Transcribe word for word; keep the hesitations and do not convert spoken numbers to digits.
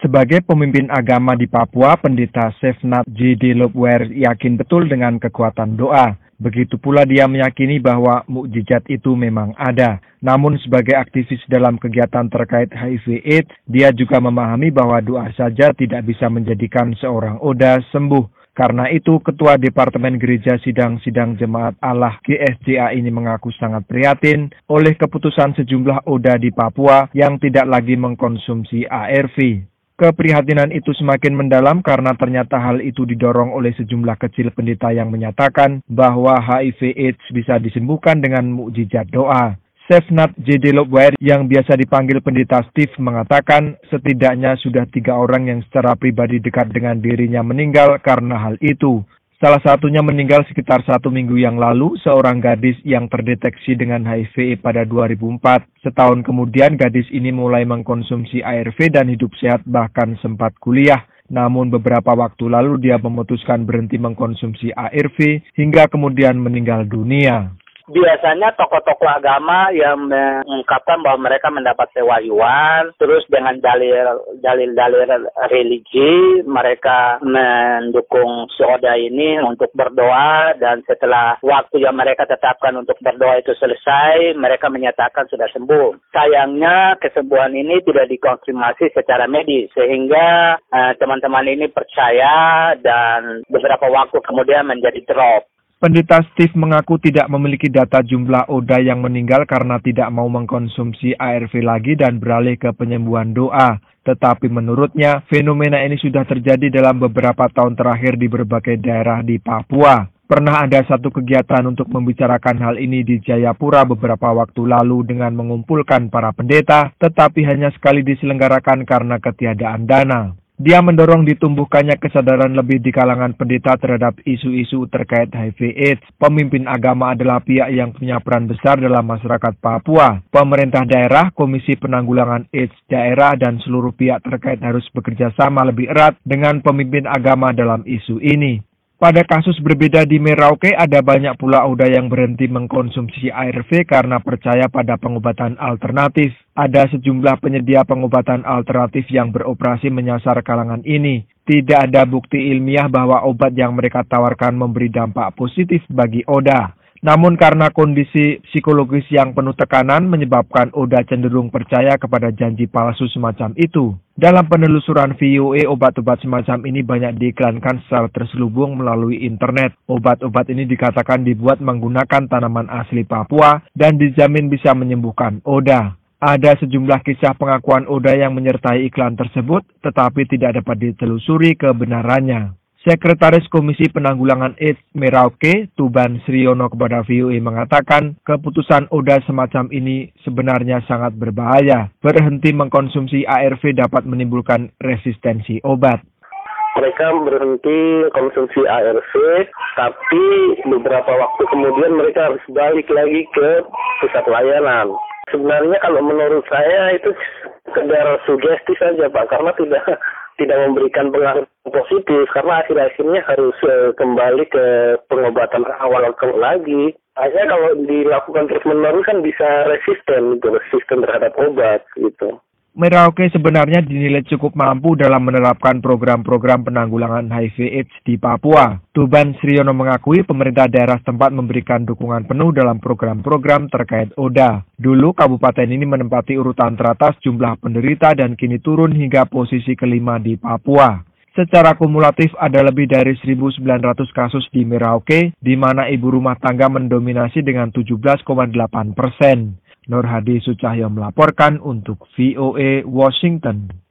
Sebagai pemimpin agama di Papua, Pendeta Sefnat J D Lopwer yakin betul dengan kekuatan doa. Begitu pula dia meyakini bahwa mukjizat itu memang ada. Namun sebagai aktivis dalam kegiatan terkait H I V AIDS, dia juga memahami bahwa doa saja tidak bisa menjadikan seorang Oda sembuh. Karena itu, Ketua Departemen Gereja Sidang-Sidang Jemaat Allah G S J A ini mengaku sangat prihatin oleh keputusan sejumlah Oda di Papua yang tidak lagi mengkonsumsi A R V. Keprihatinan itu semakin mendalam karena ternyata hal itu didorong oleh sejumlah kecil pendeta yang menyatakan bahwa H I V AIDS bisa disembuhkan dengan mukjizat doa. Sefnat J D Lopwer yang biasa dipanggil Pendeta Steve mengatakan setidaknya sudah tiga orang yang secara pribadi dekat dengan dirinya meninggal karena hal itu. Salah satunya meninggal sekitar satu minggu yang lalu, seorang gadis yang terdeteksi dengan H I V pada dua ribu empat. Setahun kemudian gadis ini mulai mengkonsumsi A R V dan hidup sehat bahkan sempat kuliah. Namun beberapa waktu lalu dia memutuskan berhenti mengkonsumsi A R V hingga kemudian meninggal dunia. Biasanya tokoh-tokoh agama yang mengungkapkan bahwa mereka mendapat pewahyuan, terus dengan dalil-dalil religi, mereka mendukung si Oda ini untuk berdoa, dan setelah waktu yang mereka tetapkan untuk berdoa itu selesai, mereka menyatakan sudah sembuh. Sayangnya kesembuhan ini tidak dikonfirmasi secara medis, sehingga eh, teman-teman ini percaya dan beberapa waktu kemudian menjadi drop. Pendeta Steve mengaku tidak memiliki data jumlah Oda yang meninggal karena tidak mau mengkonsumsi A R V lagi dan beralih ke penyembuhan doa. Tetapi menurutnya, fenomena ini sudah terjadi dalam beberapa tahun terakhir di berbagai daerah di Papua. Pernah ada satu kegiatan untuk membicarakan hal ini di Jayapura beberapa waktu lalu dengan mengumpulkan para pendeta, tetapi hanya sekali diselenggarakan karena ketiadaan dana. Dia mendorong ditumbuhkannya kesadaran lebih di kalangan pendeta terhadap isu-isu terkait H I V AIDS. Pemimpin agama adalah pihak yang punya peran besar dalam masyarakat Papua. Pemerintah daerah, Komisi Penanggulangan AIDS daerah, dan seluruh pihak terkait harus bekerja sama lebih erat dengan pemimpin agama dalam isu ini. Pada kasus berbeda di Merauke, ada banyak pula Oda yang berhenti mengkonsumsi A R V karena percaya pada pengobatan alternatif. Ada sejumlah penyedia pengobatan alternatif yang beroperasi menyasar kalangan ini. Tidak ada bukti ilmiah bahwa obat yang mereka tawarkan memberi dampak positif bagi Oda. Namun karena kondisi psikologis yang penuh tekanan menyebabkan Oda cenderung percaya kepada janji palsu semacam itu. Dalam penelusuran V O A, obat-obat semacam ini banyak diiklankan secara terselubung melalui internet. Obat-obat ini dikatakan dibuat menggunakan tanaman asli Papua dan dijamin bisa menyembuhkan Oda. Ada sejumlah kisah pengakuan Oda yang menyertai iklan tersebut, tetapi tidak dapat ditelusuri kebenarannya. Sekretaris Komisi Penanggulangan AIDS Merauke, Tuban Sriono kepada V O A mengatakan keputusan Oda semacam ini sebenarnya sangat berbahaya. Berhenti mengkonsumsi A R V dapat menimbulkan resistensi obat. Mereka berhenti konsumsi A R V, tapi beberapa waktu kemudian mereka harus balik lagi ke pusat layanan. Sebenarnya kalau menurut saya itu sekedar sugesti saja, Pak, karena tidak tidak memberikan pengaruh positif, karena akhir-akhirnya harus uh, kembali ke pengobatan awal lagi. Akhirnya kalau dilakukan terus-menerus kan bisa resisten, gitu, resisten terhadap obat, gitu. Merauke sebenarnya dinilai cukup mampu dalam menerapkan program-program penanggulangan H I V AIDS di Papua. Tuban Sriono mengakui pemerintah daerah setempat memberikan dukungan penuh dalam program-program terkait Oda. Dulu kabupaten ini menempati urutan teratas jumlah penderita dan kini turun hingga posisi kelima di Papua. Secara kumulatif ada lebih dari seribu sembilan ratus kasus di Merauke, di mana ibu rumah tangga mendominasi dengan tujuh belas koma delapan persen. Nur Hadi Sucahyo melaporkan untuk V O A Washington.